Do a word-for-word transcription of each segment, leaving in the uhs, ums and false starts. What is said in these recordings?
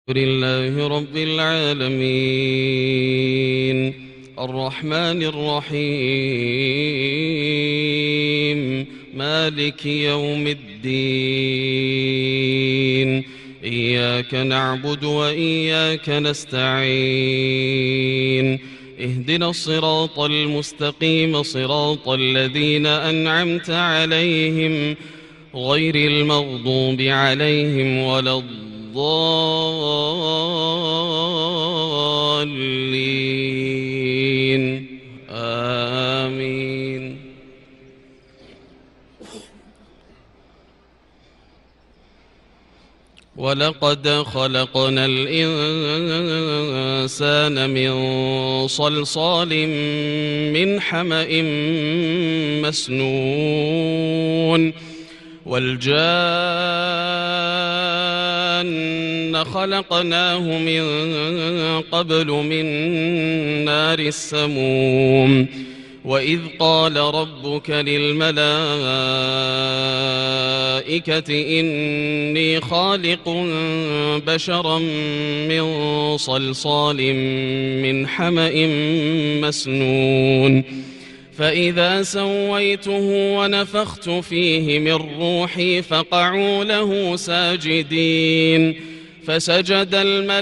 لله رب العالمين الرحمن الرحيم مالك يوم الدين إياك نعبد وإياك نستعين اهدنا الصراط المستقيم صراط الذين أنعمت عليهم غير المغضوب عليهم ولا الضالين آمين. ولقد خلقنا الإنسان من صلصال من حمأ مسنون والجان خلقناه من قبل من نار السموم وإذ قال ربك للملائكة إني خالق بشرا من صلصال من حمأ مسنون فإذا سويته ونفخت فيه من روحي فقعوا له ساجدين فسجد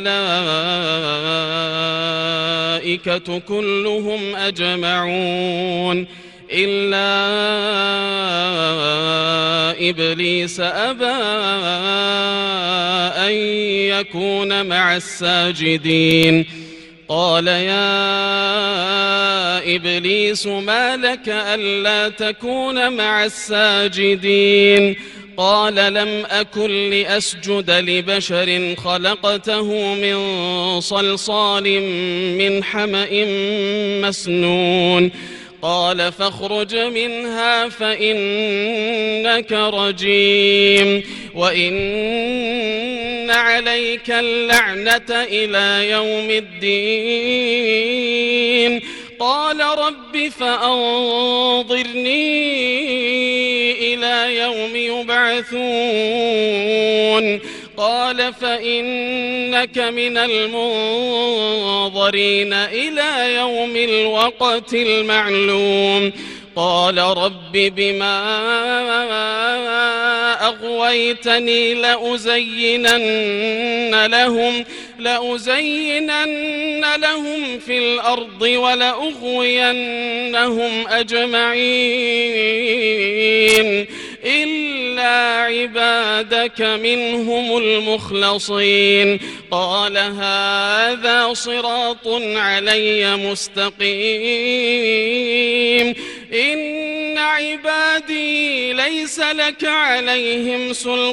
الملائكة كلهم أجمعون إلا إبليس أبى أن يكون مع الساجدين قال يا إبليس ما لك ألا تكون مع الساجدين قال لم أكن لأسجد لبشر خلقته من صلصال من حمأ مسنون قال فاخرج منها فإنك رجيم وإن عليك اللعنة إلى يوم الدين قال رب فأنظرني إلى يوم يبعثون قال فإنك من المنظرين إلى يوم الوقت المعلوم قال رب بما أغويتني لأزينن لهم لأزينن لهم في الأرض ولأغوينهم أجمعين إلا عبادك منهم المخلصين قال هذا صراط علي مستقيم إن عبادي ليس لك عليهم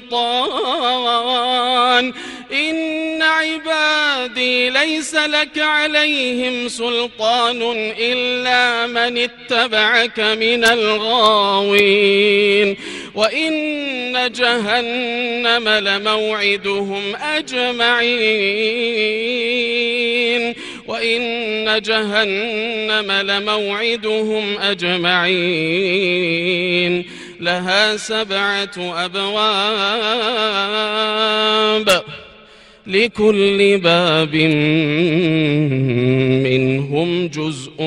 سلطان إن عبادي ليس لك عليهم سلطان إلا من اتبعك من الغاوين وإن جهنم لموعدهم أجمعين وإن جهنم لموعدهم أجمعين لها سبعة أبواب لكل باب منهم جزء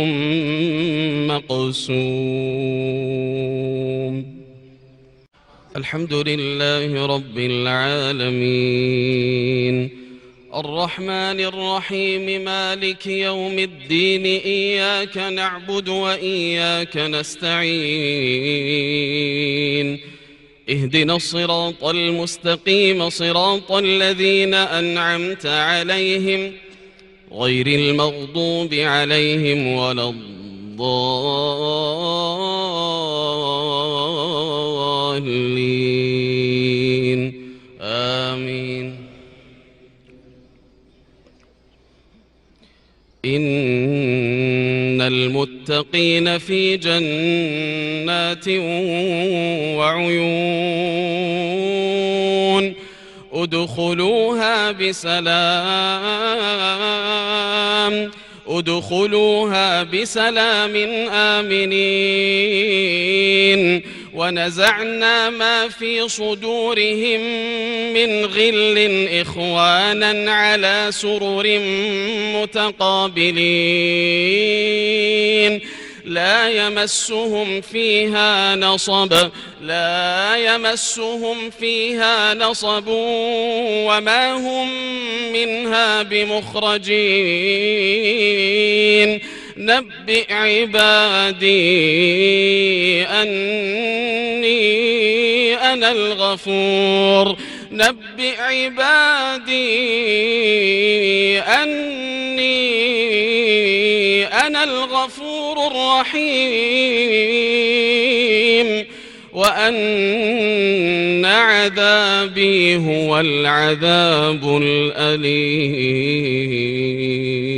مقسوم. الحمد لله رب العالمين الرحمن الرحيم مالك يوم الدين إياك نعبد وإياك نستعين اهدنا الصراط المستقيم صراط الذين أنعمت عليهم غير المغضوب عليهم ولا الضالين آمين. إن المتقين في جنات وعيون ادخلوها بسلام ادخلوها بسلام آمنين ونزعنا ما في صدورهم من غل إخوانا على سرر متقابلين لا يمسهم فيها نصب لا يمسهم فيها نصب وما هم منها بمخرجين نبئ عبادي أني أنا الغفور نبئ عبادي أني أنا الغفور الرحيم وأن عذابي هو العذاب الأليم.